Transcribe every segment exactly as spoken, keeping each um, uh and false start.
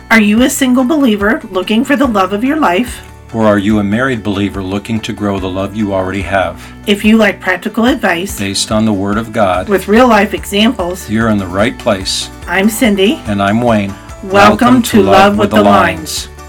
Are you a single believer looking for the love of your life? Or are you a married believer looking to grow the love you already have? If you like practical advice Based on the Word of God, with real-life examples, you're in the right place. I'm Cindy. And I'm Wayne. Welcome, Welcome to, to Love, Love with, with the Lines. Lines.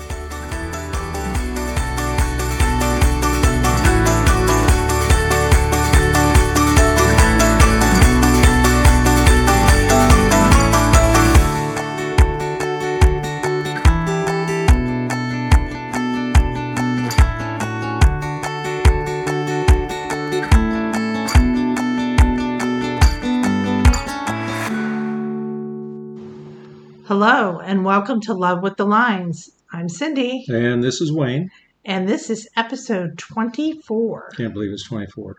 Hello, and welcome to Love with the Lines. I'm Cindy. And this is Wayne. And this is episode twenty-four. Can't believe it's twenty-four.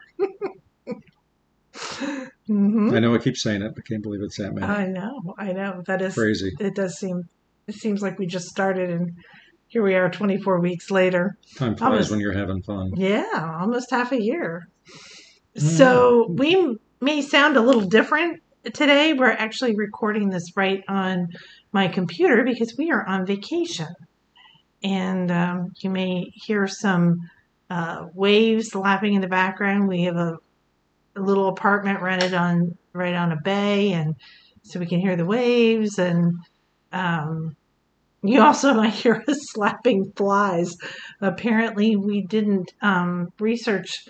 mm-hmm. I know I keep saying it, but can't believe it's that many. I know, I know. That is crazy. It does seem, it seems like we just started and here we are twenty-four weeks later. Time flies almost, when you're having fun. Yeah, almost half a year. Mm. So we may sound a little different today. We're actually recording this right on my computer because we are on vacation, and um, you may hear some uh, waves lapping in the background. We have a, a little apartment rented on right on a bay, and so we can hear the waves. And um, you also might hear us slapping flies. Apparently, we didn't um, research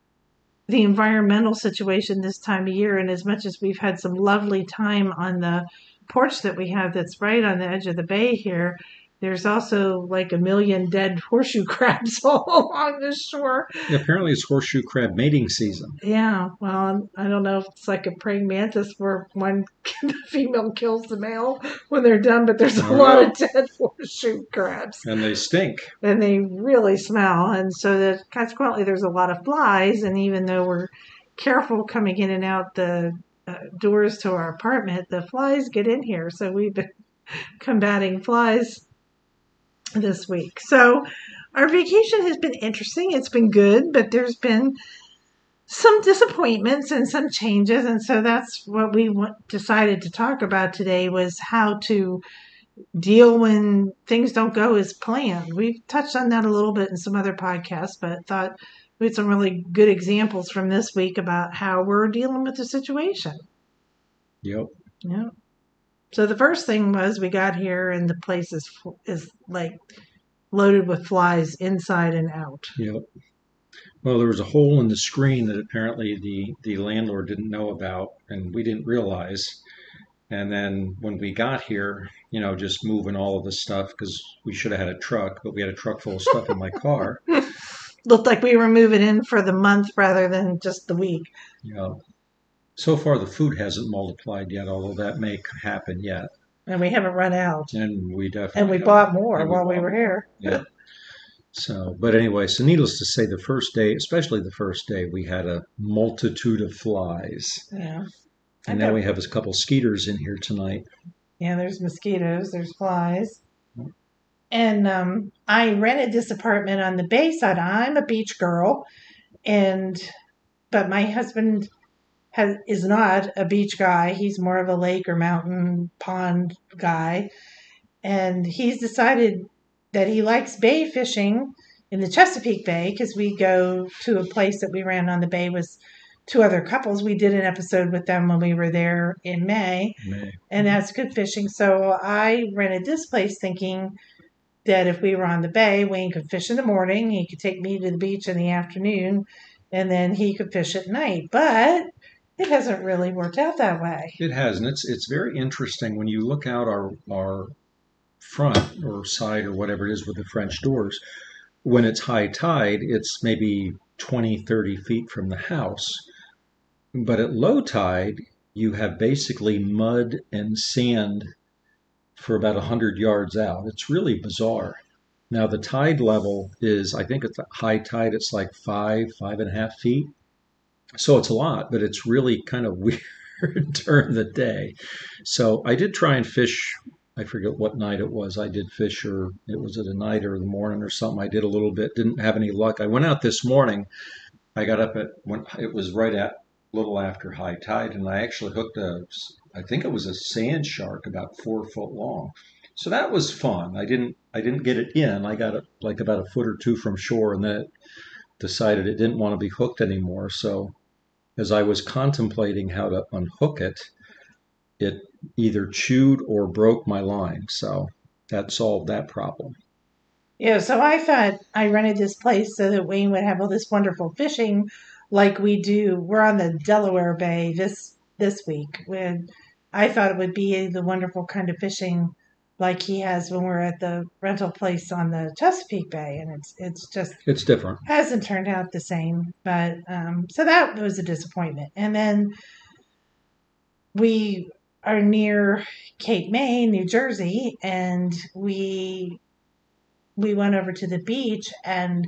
the environmental situation this time of year, and as much as we've had some lovely time on the porch that we have that's right on the edge of the bay here, there's also like a million dead horseshoe crabs all along the shore. Yeah, apparently it's horseshoe crab mating season. Yeah, well, I don't know if it's like a praying mantis where one the female kills the male when they're done, but there's a oh, lot of dead horseshoe crabs. And they stink. And they really smell, and so that consequently there's a lot of flies, and even though we're careful coming in and out the uh, doors to our apartment, the flies get in here, so we've been combating flies this week. So our vacation has been interesting. It's been good, but there's been some disappointments and some changes. And so that's what we w- decided to talk about today, was how to deal when things don't go as planned. We've touched on that a little bit in some other podcasts, but thought we had some really good examples from this week about how we're dealing with the situation. Yep. Yep. So the first thing was we got here and the place is is like loaded with flies inside and out. Yep. Well, there was a hole in the screen that apparently the, the landlord didn't know about, and we didn't realize. And then when we got here, you know, just moving all of the stuff, because we should have had a truck, but we had a truck full of stuff in my car. Looked like we were moving in for the month rather than just the week. Yeah. So far, the food hasn't multiplied yet, although that may happen yet. And we haven't run out. And we definitely And we haven't. bought more and while we, we were here. Yeah. So, but anyway, so needless to say, the first day, especially the first day, we had a multitude of flies. Yeah. And now we have a couple skeeters in here tonight. Yeah, there's mosquitoes, there's flies. And um, I rented this apartment on the bay side. I'm a beach girl, and but my husband has is not a beach guy. He's more of a lake or mountain pond guy. And he's decided that he likes bay fishing in the Chesapeake Bay, because we go to a place that we ran on the bay with two other couples. We did an episode with them when we were there in May, May. And that's good fishing. So I rented this place thinking that if we were on the bay, Wayne could fish in the morning, he could take me to the beach in the afternoon, and then he could fish at night. But it hasn't really worked out that way. It hasn't. It's it's very interesting when you look out our our front or side or whatever it is with the French doors. When it's high tide, it's maybe twenty, thirty feet from the house. But at low tide, you have basically mud and sand for about one hundred yards out. It's really bizarre. Now, the tide level is, I think at the high tide, it's like five, five and a half feet. So it's a lot, but it's really kind of weird during the day. So I did try and fish. I forget what night it was. I did fish, or it was at a night or the morning or something. I did a little bit, didn't have any luck. I went out this morning. I got up at, when it was right at a little after high tide, and I actually hooked a, I think it was a sand shark about four foot long. So that was fun. I didn't I didn't get it in. I got it like about a foot or two from shore, and then it decided it didn't want to be hooked anymore. So as I was contemplating how to unhook it, it either chewed or broke my line. So that solved that problem. Yeah, so I thought I rented this place so that Wayne would have all this wonderful fishing like we do. We're on the Delaware Bay this this week when I thought it would be the wonderful kind of fishing like he has when we're at the rental place on the Chesapeake Bay, and it's it's just It's different. hasn't turned out the same. But um, so that was a disappointment. And then we are near Cape May, New Jersey, and we we went over to the beach, and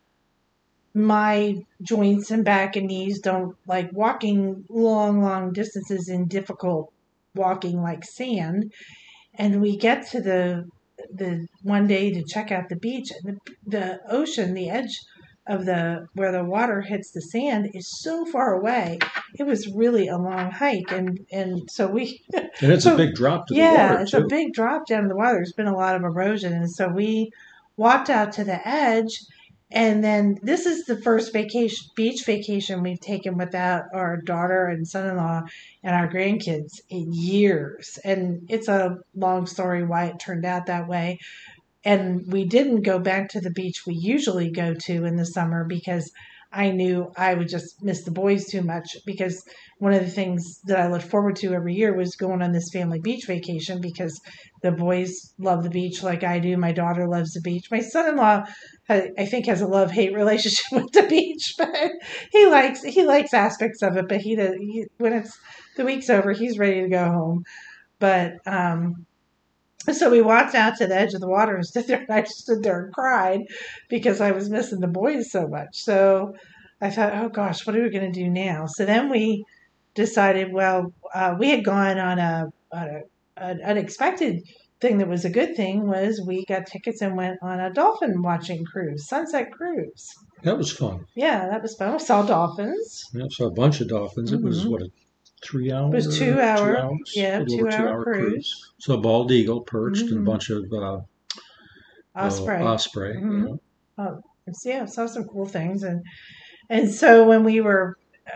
my joints and back and knees don't like walking long, long distances in difficult walking like sand. And we get to the the one day to check out the beach, and the, the ocean, the edge of the where the water hits the sand is so far away. It was really a long hike, and and so we And it's so a big drop to the yeah, water it's a too. big drop down to the water. There's been a lot of erosion, and so we walked out to the edge. And then this is the first vacation, beach vacation we've taken without our daughter and son-in-law and our grandkids in years. And it's a long story why it turned out that way. And we didn't go back to the beach we usually go to in the summer because I knew I would just miss the boys too much, because one of the things that I looked forward to every year was going on this family beach vacation because the boys love the beach like I do. My daughter loves the beach. My son-in-law, I think, has a love-hate relationship with the beach, but he likes he likes aspects of it. But he, does, he when it's the week's over, he's ready to go home. But um, so we walked out to the edge of the water and stood there, and I stood there and cried because I was missing the boys so much. So I thought, oh gosh, what are we going to do now? So then we decided, well, uh, we had gone on a, on a an unexpected thing that was a good thing was we got tickets and went on a dolphin watching cruise, sunset cruise. That was fun. Yeah, that was fun. We saw dolphins. Yeah, saw a bunch of dolphins. It was Mm-hmm. what a three hour, It was two hour, two hours, yeah, a little two over two hour hour cruise. cruise. So a bald eagle perched and a Mm-hmm. bunch of uh, Osprey. uh, osprey. Mm-hmm. Yeah. Oh, yeah, saw some cool things, and and so when we were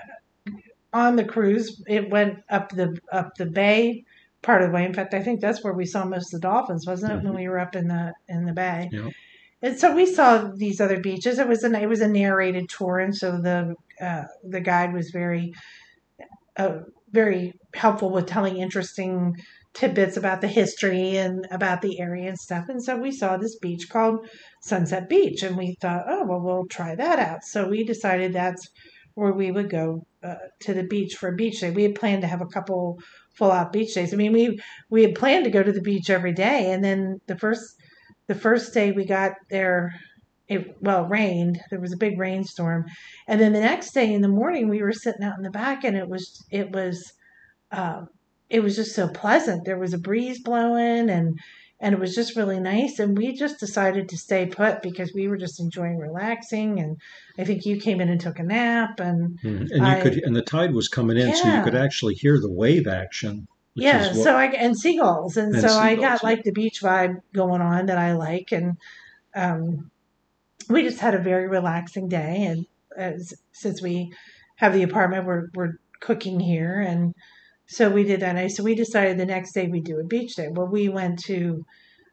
on the cruise, it went up the up the bay part of the way. In fact, I think that's where we saw most of the dolphins, wasn't it? Mhm. When we were up in the in the bay. Yeah. And so we saw these other beaches. It was a it was a narrated tour, and so the uh, the guide was very uh, very helpful with telling interesting tidbits about the history and about the area and stuff. And so we saw this beach called Sunset Beach, and we thought, oh well, we'll try that out. So we decided that's where we would go uh, to the beach for a beach day. We had planned to have a couple full out beach days. I mean, we we had planned to go to the beach every day, and then the first the first day we got there, it well it rained. There was a big rainstorm, and then the next day in the morning we were sitting out in the back, and it was it was um, it was just so pleasant. There was a breeze blowing, and and it was just really nice. And we just decided to stay put because we were just enjoying relaxing. And I think you came in and took a nap, and Mhm. And you I could, and the tide was coming in, so you could yeah. actually hear the wave action, which Yeah, is what, so I and seagulls, and and so I seagulls. got Yeah. like the beach vibe going on that I like, and um, we just had a very relaxing day. And as, since we have the apartment, we're we're cooking here, and so we did that. And so we decided the next day we'd do a beach day. Well, we went to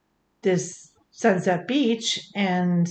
this Sunset Beach, and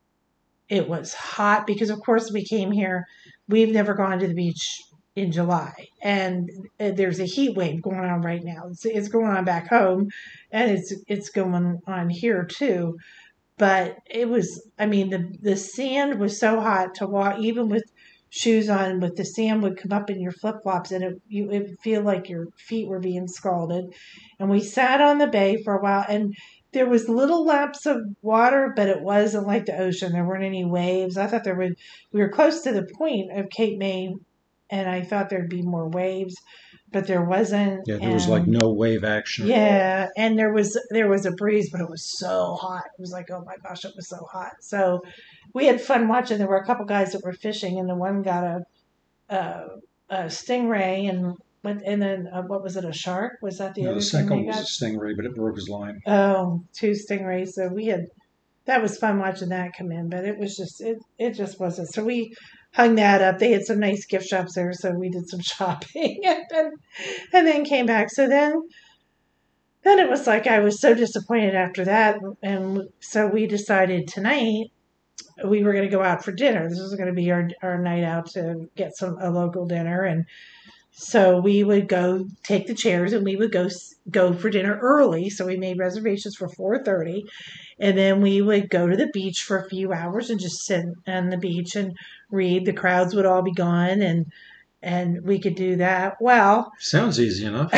it was hot because, of course, we came here. We've never gone to the beach in July, and uh, there's a heat wave going on right now. It's, it's going on back home, and it's it's going on here too. But it was, I mean, the the sand was so hot to walk, even with shoes on. With the sand would come up in your flip flops, and it you it would feel like your feet were being scalded. And we sat on the bay for a while, and there was little laps of water, but it wasn't like the ocean. There weren't any waves. I thought there would. We were close to the point of Cape May, and I thought there'd be more waves, but there wasn't. Yeah, there was like And no wave action. yeah, and there was there was a breeze, but it was so hot. It was like, oh my gosh, it was so hot. So we had fun watching. There were a couple guys that were fishing, and the one got a a, a stingray, and What, and then uh, what was it? A shark? Was that the No, the other thing second they one was got? a stingray, but it broke his line. Oh, two stingrays. So we had that was fun watching that come in, but it was just it it just wasn't. So we hung that up. They had some nice gift shops there, so we did some shopping and then and then came back. So then then it was like I was so disappointed after that, and so we decided tonight we were going to go out for dinner. This was going to be our our night out to get some a local dinner, and so we would go take the chairs and we would go go for dinner early. So we made reservations for four thirty, and then we would go to the beach for a few hours and just sit on the beach and read. The crowds would all be gone, and and we could do that. Well, Sounds easy enough.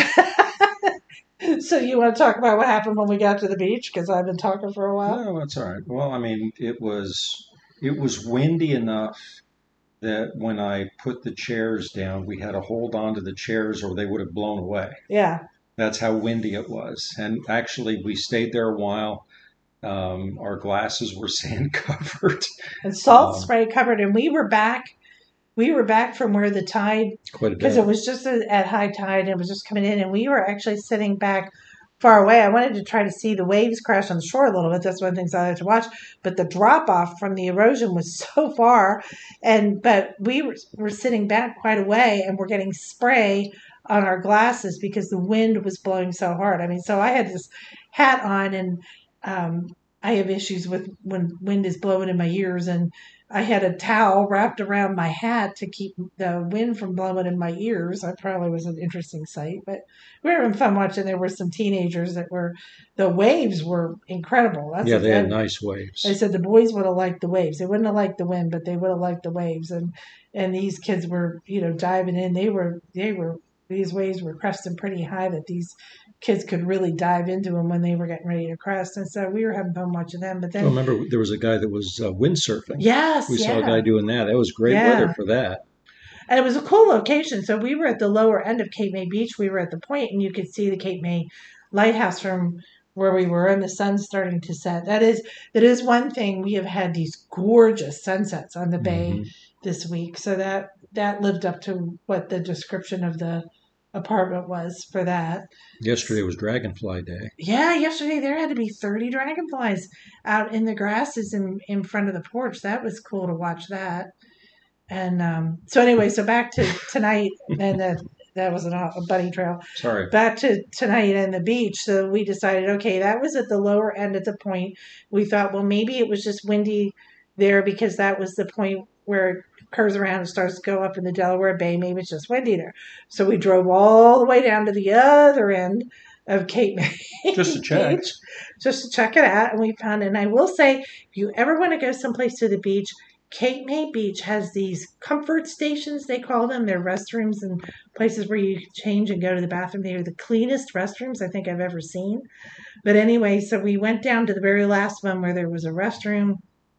so you want to talk about what happened when we got to the beach? Because I've been talking for a while. No, that's all right. Well, I mean, it was it was windy enough that when I put the chairs down, we had to hold on to the chairs or they would have blown away. Yeah. That's how windy it was. And actually, we stayed there a while. Um, our glasses were sand covered. And salt Um, spray covered, and we were back. We were back from where the tide, quite a because it bit. was just at high tide and it was just coming in, and we were actually sitting back far away. I wanted to try to see the waves crash on the shore a little bit. That's one of the things I like to watch. But the drop off from the erosion was so far, and but we were, were sitting back quite a way, and we're getting spray on our glasses because the wind was blowing so hard. I mean, so I had this hat on, and um, I have issues with when wind is blowing in my ears, and I had a towel wrapped around my hat to keep the wind from blowing in my ears. That probably was an interesting sight, but we were having fun watching. There were some teenagers that were, the waves were incredible. That's Yeah, what they had I, nice waves. I said the boys would have liked the waves. They wouldn't have liked the wind, but they would have liked the waves. And and these kids were, you know, diving in. They were they were these waves were cresting pretty high that these kids could really dive into them when they were getting ready to crest. And so we were having fun watching them. But I then, remember there was a guy that was uh, windsurfing. yes, We saw a yeah, guy doing that. That was great weather yeah. for that. And it was a cool location. So we were at the lower end of Cape May Beach. We were at the point, and you could see the Cape May lighthouse from where we were, and the sun's starting to set. That is that is one thing. We have had these gorgeous sunsets on the bay hmm this week. So that that lived up to what the description of the apartment was for that. Yesterday was Dragonfly Day. Yeah, yesterday there had to be thirty dragonflies out in the grasses in, in front of the porch. That was cool to watch that. And um, so anyway, so back to tonight, and that that was an, a bunny trail. Sorry. Back to tonight and the beach. So we decided, okay, that was at the lower end at the point. We thought, well, maybe it was just windy there because that was the point where it curves around and starts to go up in the Delaware Bay. Maybe it's just windy there. So we drove all the way down to the other end of Cape May Just to check. Beach, just to check it out. And we found it. And I will say, if you ever want to go someplace to the beach, Cape May Beach has these comfort stations, they call them. They're restrooms and places where you change and go to the bathroom. They are the cleanest restrooms I think I've ever seen. But anyway, so we went down to the very last one where there was a restroom.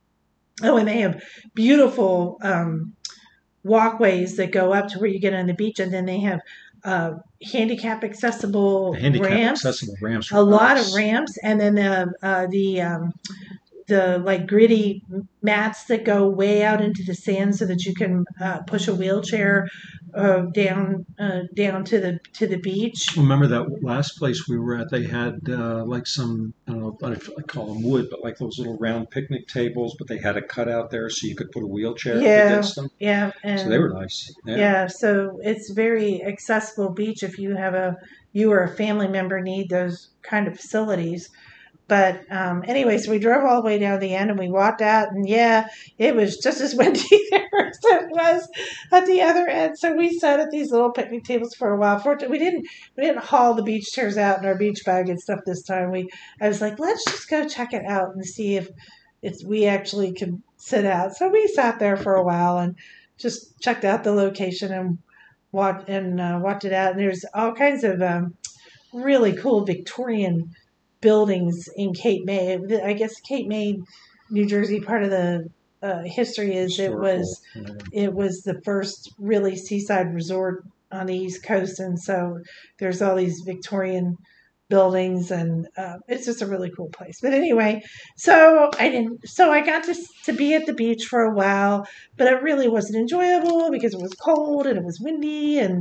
Oh, and they have beautiful um, walkways that go up to where you get on the beach, and then they have uh, handicap accessible The handicap ramps, accessible ramps. a lot of nice. ramps, and then the uh, the um, the like gritty mats that go way out into the sand so that you can uh, push a wheelchair uh, down uh, down to the to the beach. Remember that last place we were at? They had uh, like some, I don't know, I call them wood, but like those little round picnic tables, but they had a cutout there so you could put a wheelchair up Yeah, against them. yeah, and So they were nice. Yeah. yeah, so it's very accessible beach if you have a you or a family member need those kind of facilities. But um, anyway, so we drove all the way down the end and we walked out, and yeah, it was just as windy there as it was at the other end. So we sat at these little picnic tables for a while. Fortunately, we didn't we didn't haul the beach chairs out in our beach bag and stuff this time. We I was like, let's just go check it out and see if it's we actually can sit out. So we sat there for a while and just checked out the location and walked and uh, walked it out. And there's all kinds of um, really cool Victorian buildings in Cape May. I guess Cape May, New Jersey, part of the uh, history is it was Historical. it was the first really seaside resort on the East Coast, and so there's all these Victorian buildings, and uh, it's just a really cool place. But anyway, so I didn't. So I got to to be at the beach for a while, but it really wasn't enjoyable because it was cold and it was windy, and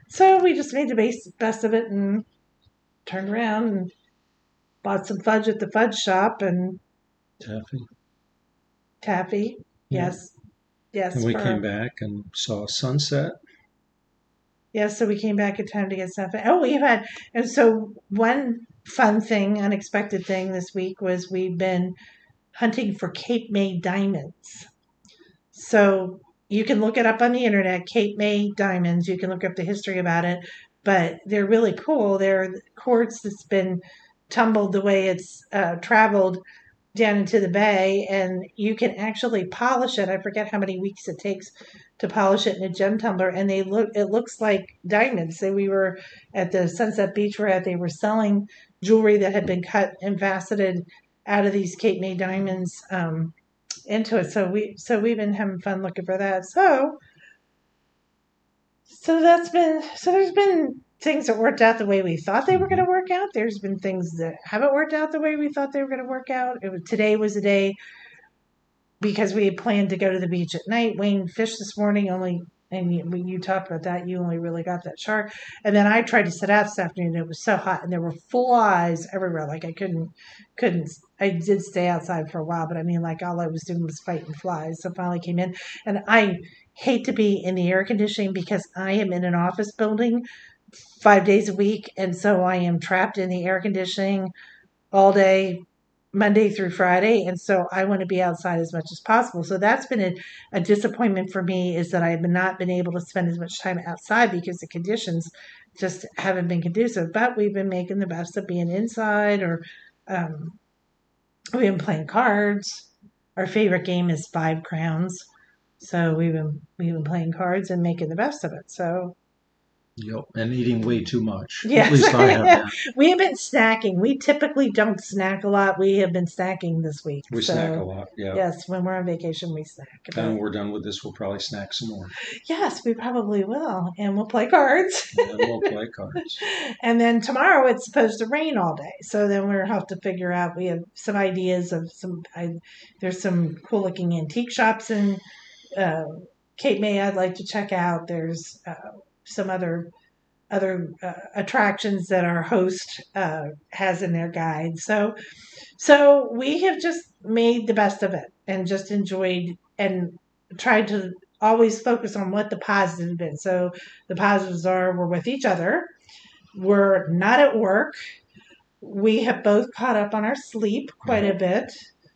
So we just made the base, best of it and turned around and bought some fudge at the fudge shop and Taffy. taffy. Yeah. Yes. Yes. And we for- came back and saw sunset. Yes, so we came back in time to get stuff. Oh, we've had, and so one fun thing, unexpected thing this week was we've been hunting for Cape May diamonds. So you can look it up on the internet, Cape May diamonds. You can look up the history about it, but they're really cool. They're quartz that's been tumbled the way it's uh, traveled down into the bay, and you can actually polish it. I forget how many weeks it takes to polish it in a gem tumbler, and they look. It looks like diamonds. So we were at the Sunset Beach we're at. They were selling jewelry that had been cut and faceted out of these Cape May diamonds um, into it. So we so we've been having fun looking for that. So so that's been so there's been things that worked out the way we thought they were going to work out. There's been things that haven't worked out the way we thought they were going to work out. It was, today was a day because we had planned to go to the beach at night. Wayne fished this morning only, and you, when you talked about that, you only really got that shark. And then I tried to sit out this afternoon. It was so hot, and there were flies everywhere. Like I couldn't, couldn't. I did stay outside for a while, but I mean, like all I was doing was fighting flies. So finally came in, and I hate to be in the air conditioning because I am in an office building five days a week, and so I am trapped in the air conditioning all day, Monday through Friday, and so I want to be outside as much as possible. So that's been a, a disappointment for me, is that I have not been able to spend as much time outside because the conditions just haven't been conducive. But we've been making the best of being inside, or um, we've been playing cards. Our favorite game is Five Crowns, so we've been we've been playing cards and making the best of it. So. Yep, and eating way too much. Yes. At least I have. We have been snacking. We typically don't snack a lot. We have been snacking this week. We so, snack a lot, yeah. Yes, when we're on vacation, we snack. And when we're done with this, we'll probably snack some more. Yes, we probably will. And we'll play cards. And we'll play cards. And then tomorrow it's supposed to rain all day. So then we'll have to figure out, we have some ideas of some, I, there's some cool looking antique shops in uh, Cape May I'd like to check out. There's uh, some other other uh, attractions that our host uh, has in their guide. So, so we have just made the best of it and just enjoyed and tried to always focus on what the positives have been. So the positives are we're with each other. We're not at work. We have both caught up on our sleep quite a bit.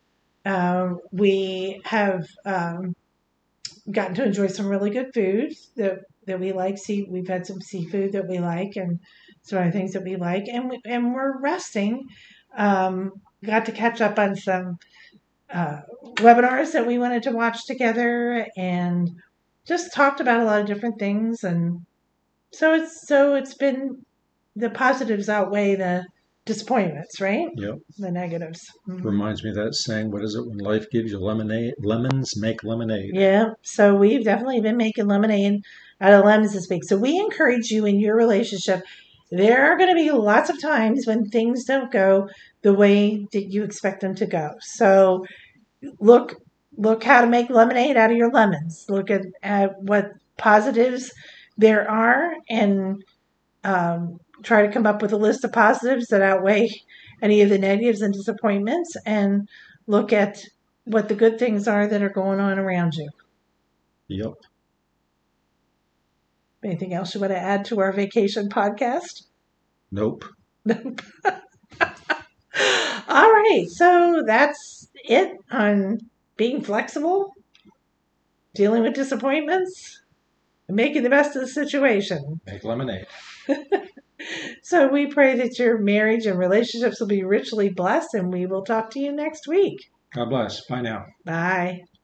Um, we have um, gotten to enjoy some really good food that that we like. See, we've had some seafood that we like, and some other things that we like, and we, and we're resting. Um, got to catch up on some uh, webinars that we wanted to watch together, and just talked about a lot of different things. And so it's so it's been the positives outweigh the disappointments, right? Yep. The negatives. Mm-hmm. Reminds me of that saying, what is it? When life gives you lemonade, lemons make lemonade. Yeah. So we've definitely been making lemonade out of lemons this week. So we encourage you in your relationship. There are going to be lots of times when things don't go the way that you expect them to go. So look, look how to make lemonade out of your lemons. Look at, at what positives there are, and um, try to come up with a list of positives that outweigh any of the negatives and disappointments, and look at what the good things are that are going on around you. Yep. Anything else you want to add to our vacation podcast? Nope. Nope. All right. So that's it on being flexible, dealing with disappointments, and making the best of the situation. Make lemonade. So we pray that your marriage and relationships will be richly blessed, and we will talk to you next week. God bless. Bye now. Bye.